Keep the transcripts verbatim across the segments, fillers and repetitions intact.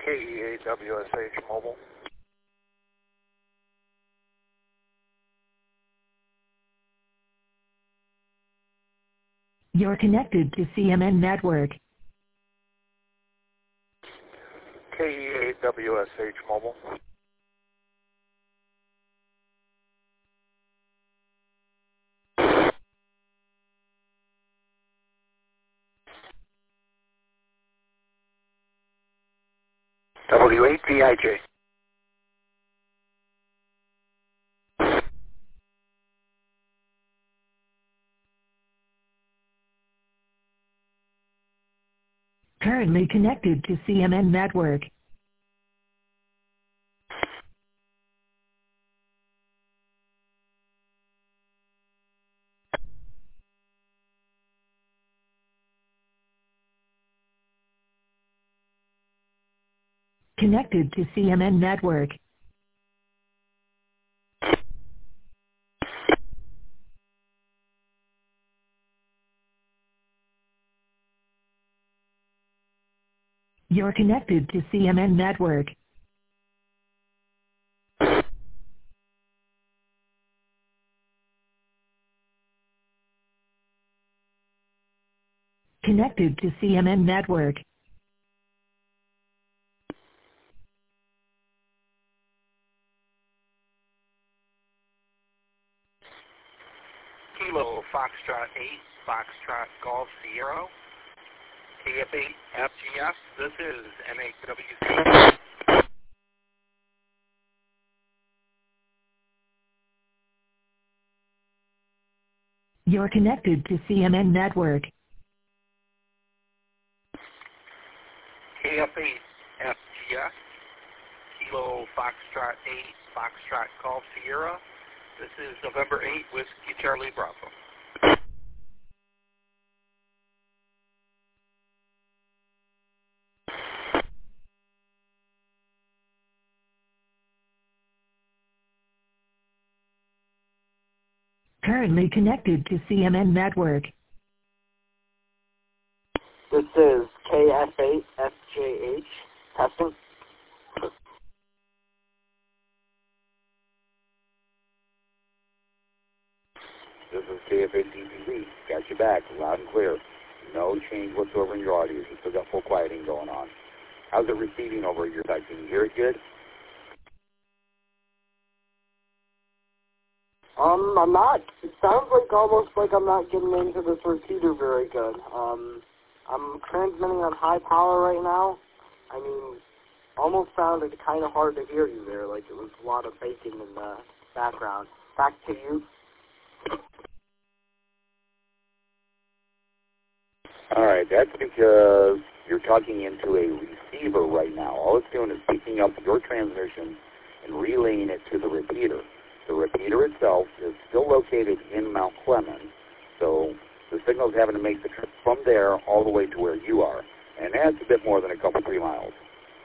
K E A W S H Mobile. You're connected to C M N Network. K E A W S H Mobile. W eight V I J. Currently connected to C M N Network. Connected to C M N Network. You're connected to C M N Network. Connected to C M N Network. Kilo Foxtrot eight, Foxtrot Golf Sierra, K F eight F G S, this is M H W C. You're connected to C M N Network. K F eight F G S, Kilo Foxtrot eight, Foxtrot Golf Sierra, this is November eighth, Whiskey Charlie Bravo. Currently connected to C M N Network. This is K F eight F J H, testing. This is K F eight D P Z. Got you back, loud and clear. No change whatsoever in your audio. You still got full quieting going on. How's it receiving over your side? Can you hear it good? Um, I'm not. It sounds like almost like I'm not getting into this repeater very good. Um, I'm transmitting on high power right now. I mean, almost sounded kind of hard to hear you there, like it was a lot of baking in the background. Back to you. All right, that's because you're talking into a receiver right now. All it's doing is picking up your transmission and relaying it to the repeater. The repeater itself is still located in Mount Clemens, so the signal is having to make the trip from there all the way to where you are, and that's a bit more than a couple, three miles.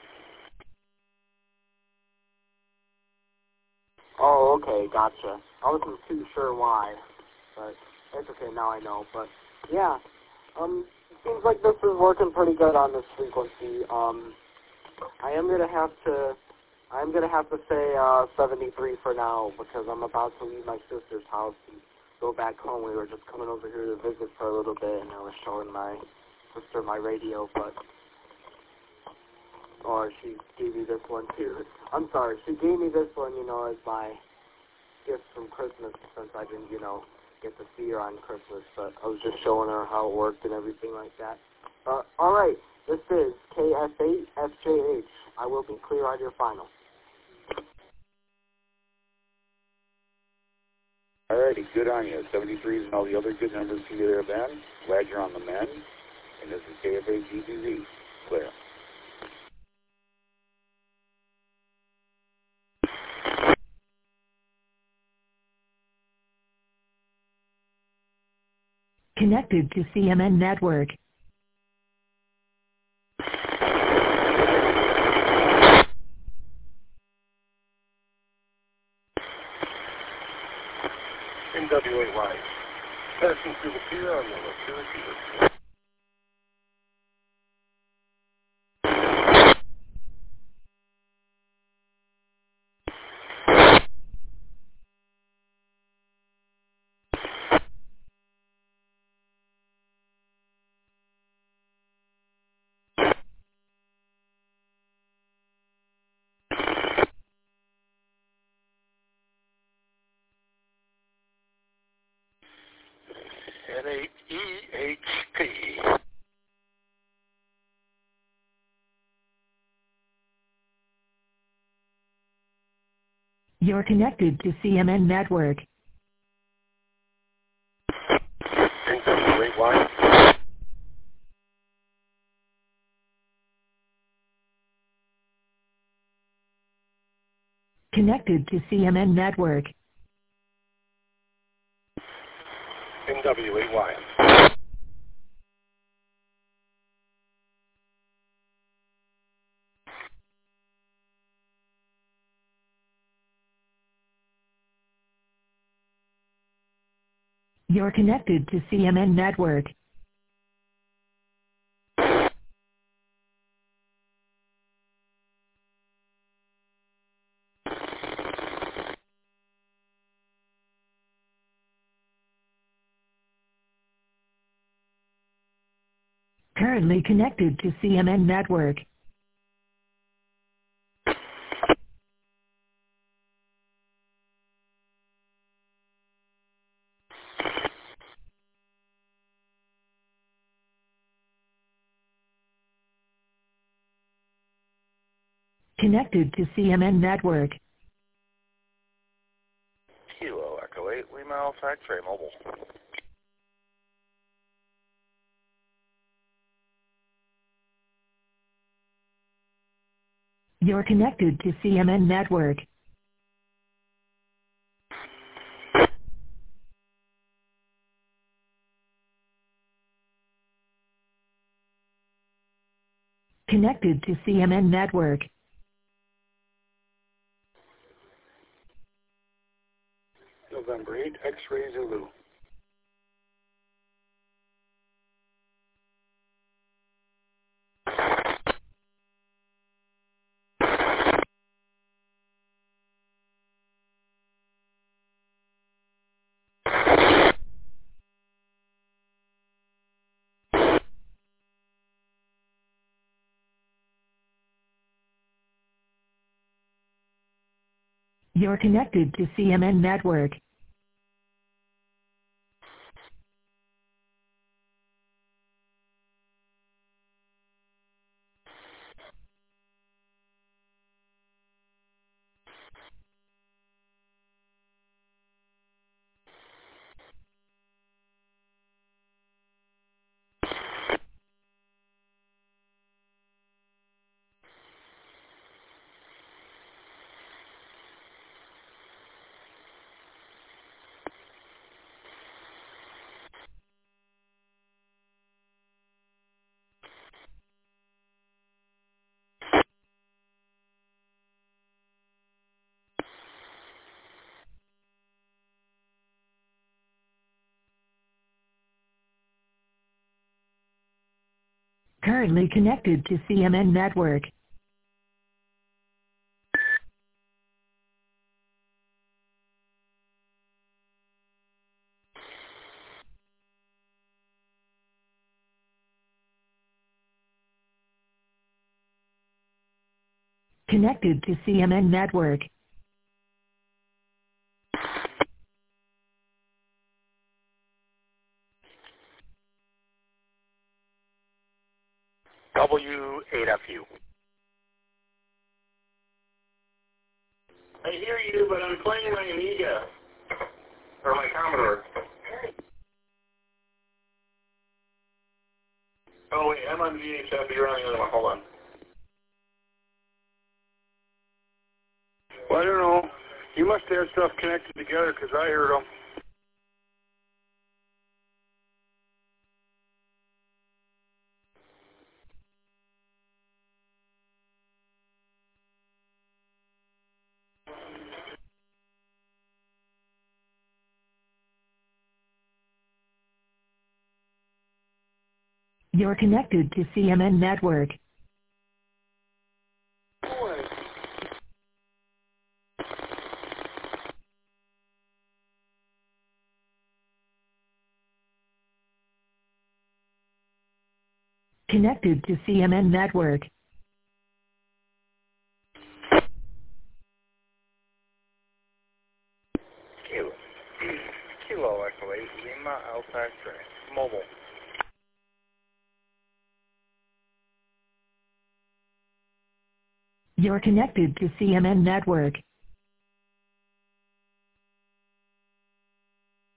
Oh, okay, gotcha. I wasn't too sure why, but it's okay, now I know. But, yeah, um, it seems like this is working pretty good on this frequency. Um, I am going to have to... I'm going to have to say uh, seventy-three for now because I'm about to leave my sister's house and go back home. We were just coming over here to visit for a little bit, and I was showing my sister my radio, but... Or she gave me this one, too. I'm sorry, she gave me this one, you know, as my gift from Christmas since I didn't, you know, get to see her on Christmas, but I was just showing her how it worked and everything like that. Uh, all right, this is K F eight F J H. I will be clear on your final. Alrighty, good on you. seventy-threes and all the other good numbers to you there, Ben. Glad you're on the mend. And this is K F eight G T Z. Clear. Connected to C M N Network. N W A Y, passing through the pier on the left receiver. N A E H P. You're connected to C M N Network. N W eight Y. Connected to C M N Network. N W eight Y. You're connected to C M N Network. Currently connected to C M N Network. Connected to C M N Network. Kilo Echo eight, Lima Alpha X-ray mobile. You're connected to C M N Network. Connected to C M N Network. November eight, X-ray Zulu. You're connected to C M N Network. Currently connected to C M N Network. Connected to C M N Network. W eight F U. I hear you, but I'm playing my Amiga. Or my Commodore. Oh wait, I'm on V H F, you're on the other one, hold on. Well, I don't know. You must have stuff connected together because I heard them. You're connected to C M N Network. Connected to C M N Network. Kilo. Kilo Echo eight Lima Alpha X-ray. Mobile. You're connected to C M N Network.